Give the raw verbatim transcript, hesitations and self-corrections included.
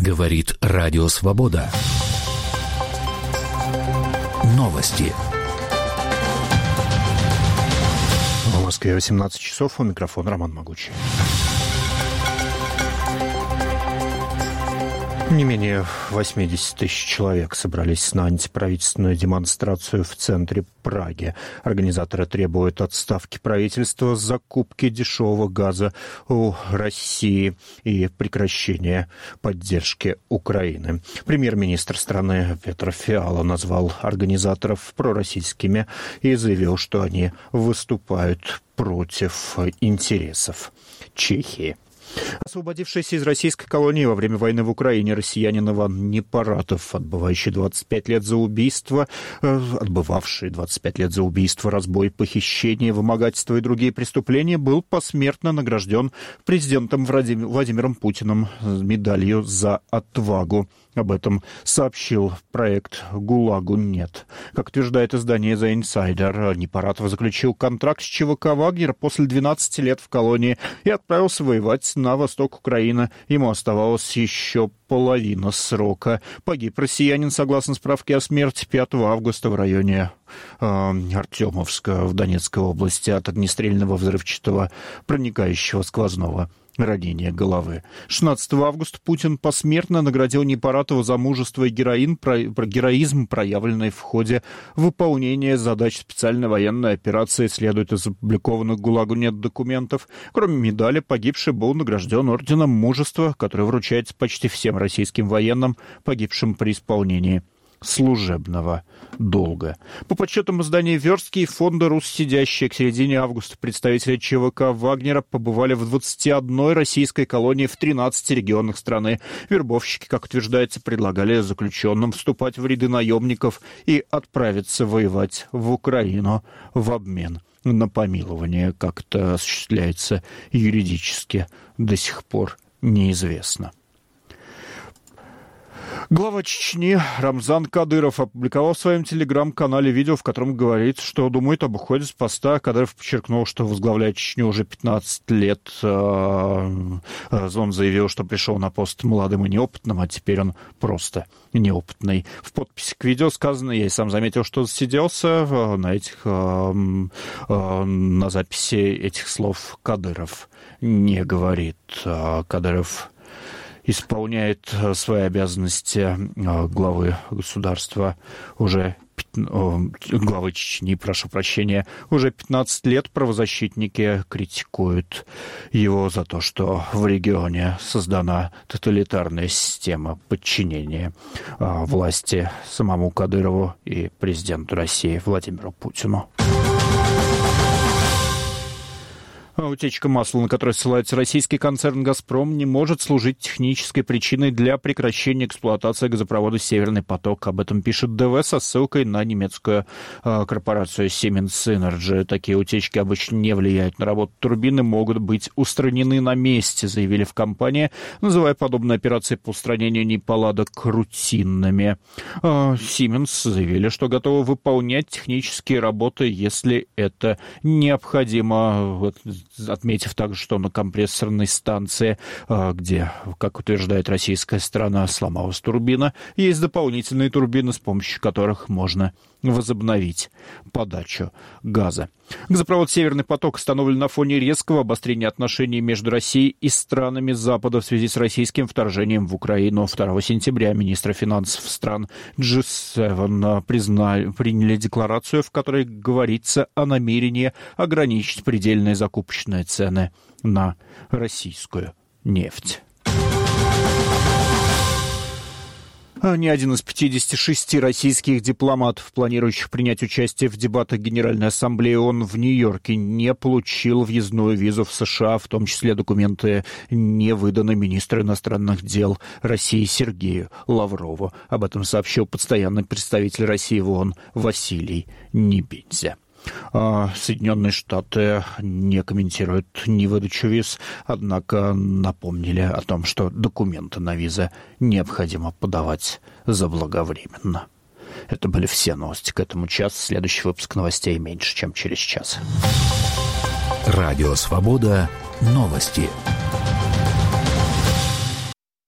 Говорит Радио Свобода. Новости. В Москве восемнадцать часов. У микрофона Роман Могучий. Не менее восемьдесят тысяч человек собрались на антиправительственную демонстрацию в центре Праги. Организаторы требуют отставки правительства, закупки дешевого газа у России и прекращения поддержки Украины. Премьер-министр страны Петр Фиала назвал организаторов пророссийскими и заявил, что они выступают против интересов Чехии. Освободившийся из российской колонии во время войны в Украине россиянин Иван Непаратов, отбывающий двадцать пять лет за убийство, э, отбывавший двадцать пять лет за убийство, разбой, похищение, вымогательство и другие преступления, был посмертно награжден президентом Владимир, Владимиром Путиным медалью за отвагу. Об этом сообщил проект «ГУЛАГу нет». Как утверждает издание The Insider, Непаратов заключил контракт с ЧВК «Вагнер» после двенадцати лет в колонии и отправился воевать на восток Украины. Ему оставалось еще половина срока. Погиб россиянин, согласно справке о смерти, пятого августа в районе э, Артемовска в Донецкой области от огнестрельного взрывчатого проникающего сквозного ранение головы. шестнадцатого августа Путин посмертно наградил Непаратова за мужество и героин, про, про героизм, проявленный в ходе выполнения задач специальной военной операции, следует из опубликованных ГУЛАГу нет документов. Кроме медали, погибший был награжден орденом мужества, который вручается почти всем российским военным, погибшим при исполнении служебного долга. По подсчетам издания «Верстки» и фонда «Руссидящие» к середине августа представители ЧВК «Вагнера» побывали в двадцати одной российской колонии в тринадцати регионах страны. Вербовщики, как утверждается, предлагали заключенным вступать в ряды наемников и отправиться воевать в Украину в обмен на помилование. Как это осуществляется юридически, до сих пор неизвестно. Глава Чечни Рамзан Кадыров опубликовал в своем телеграм-канале видео, в котором говорит, что думает об уходе с поста. Кадыров подчеркнул, что возглавляет Чечню уже пятнадцать лет. Он заявил, что пришел на пост молодым и неопытным, а теперь он просто неопытный. В подписи к видео сказано, я и сам заметил, что засиделся на этих, на записи этих слов Кадыров не говорит. Кадыров исполняет свои обязанности главы государства уже главы Чечни, прошу прощения, уже пятнадцать лет. Правозащитники критикуют его за то, что в регионе создана тоталитарная система подчинения власти самому Кадырову и президенту России Владимиру Путину. Утечка масла, на которую ссылается российский концерн «Газпром», не может служить технической причиной для прекращения эксплуатации газопровода «Северный поток». Об этом пишет ДВ со ссылкой на немецкую э, корпорацию Siemens Energy. Такие утечки обычно не влияют на работу турбины, могут быть устранены на месте, заявили в компании, называя подобные операции по устранению неполадок рутинными. Э, Siemens заявили, что готовы выполнять технические работы, если это необходимо. Отметив также, что на компрессорной станции, где, как утверждает российская сторона, сломалась турбина, есть дополнительные турбины, с помощью которых можно возобновить подачу газа. Газопровод «Северный поток» установлен на фоне резкого обострения отношений между Россией и странами Запада в связи с российским вторжением в Украину. второго сентября министры финансов стран джи семь признали, приняли декларацию, в которой говорится о намерении ограничить предельные закупочные цены на российскую нефть. Ни один из пятидесяти шести российских дипломатов, планирующих принять участие в дебатах Генеральной Ассамблеи ООН в Нью-Йорке, не получил въездную визу в США, в том числе документы не выданы министру иностранных дел России Сергею Лаврову. Об этом сообщил постоянный представитель России в ООН Василий Небензя. Соединенные Штаты не комментируют невыдачу виз, однако напомнили о том, что документы на визы необходимо подавать заблаговременно. Это были все новости к этому часу. Следующий выпуск новостей меньше, чем через час. Радио «Свобода». Новости.